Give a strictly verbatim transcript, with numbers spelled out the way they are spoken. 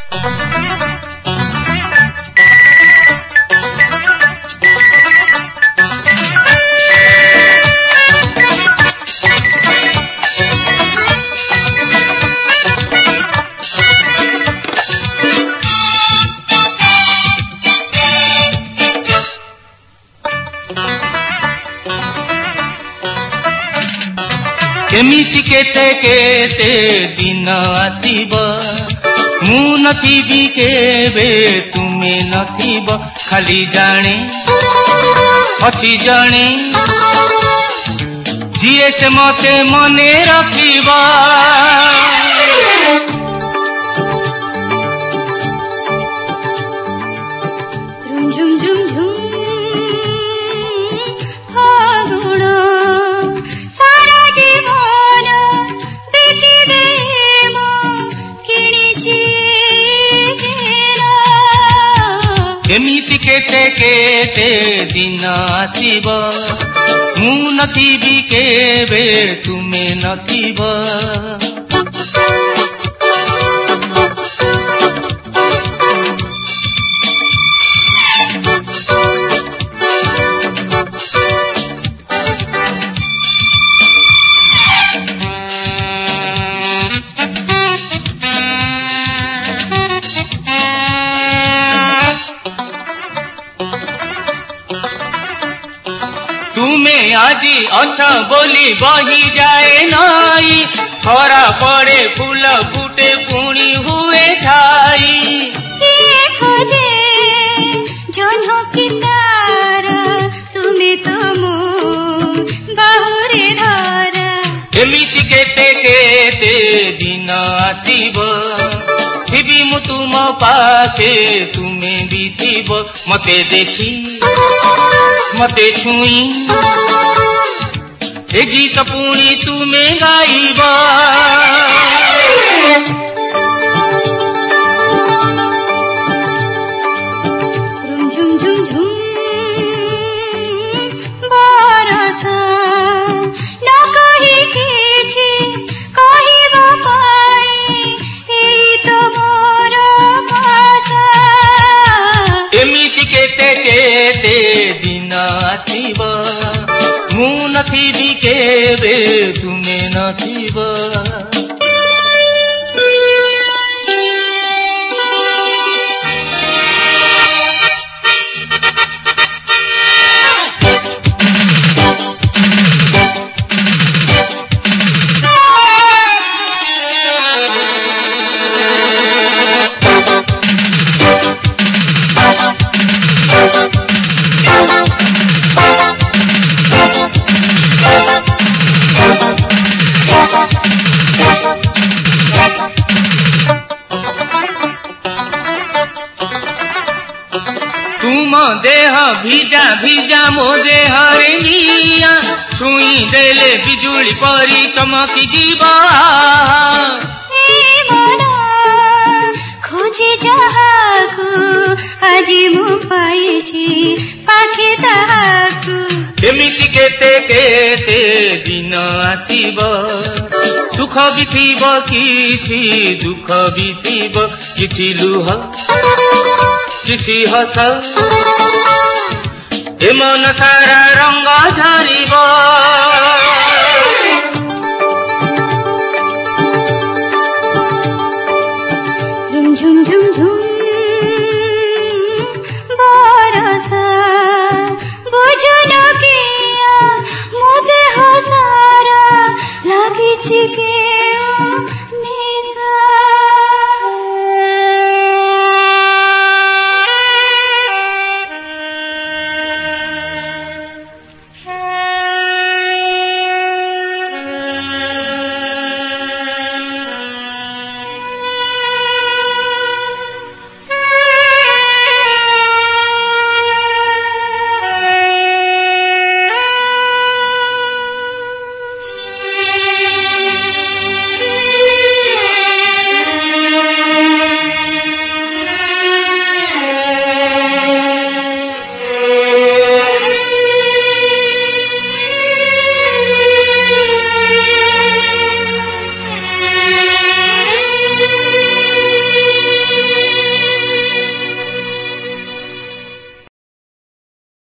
केमिति केते केते दिन आसीब मु नथिबी केबे तुमे नथिब खाली जाने अछि जाने जिए से मते मने रखिबा झुम झुम झुम फागुण सारा जीवन बितिबे म किणिछि केमिति केते केते दिन आसीब मु नथिबी केबे तुमे नथिब तुम्हें आजी अच्छा बोली बही जाए नाई खरा पड़े फूल फूटे पुणी हुए छाई खोजे जन्ह कितार तुम्हें तो मो बाहुरे धारा एमिति केते केते दिन आसीब थिबी मु तुम पाखे तुमे भी थिब मते देखी मते छुई ए गीत पुणी तुमे गाइबा झुम झुम झुम बरसा न कही किछि कहिबा पाई एई तो मोर भाषा एमिति केते केते दिन आसीब मु नथिबी केबे तुमे नथिब तुम देह भिजा भिजा मो देह रेलिया छुई देले बिजुली परी चमकी जीवा खोजे जहाकु आजी मु पाइछि पाखे ताहाकु एमिति केते केते दिन आसीब सुख भी थिब किछि दुख भी थिब किछि लुह किछि हस ए मन सारा रंग झरिब झुम झुम झुम बरसा बुझुन किया मो देह सारा लागिछि के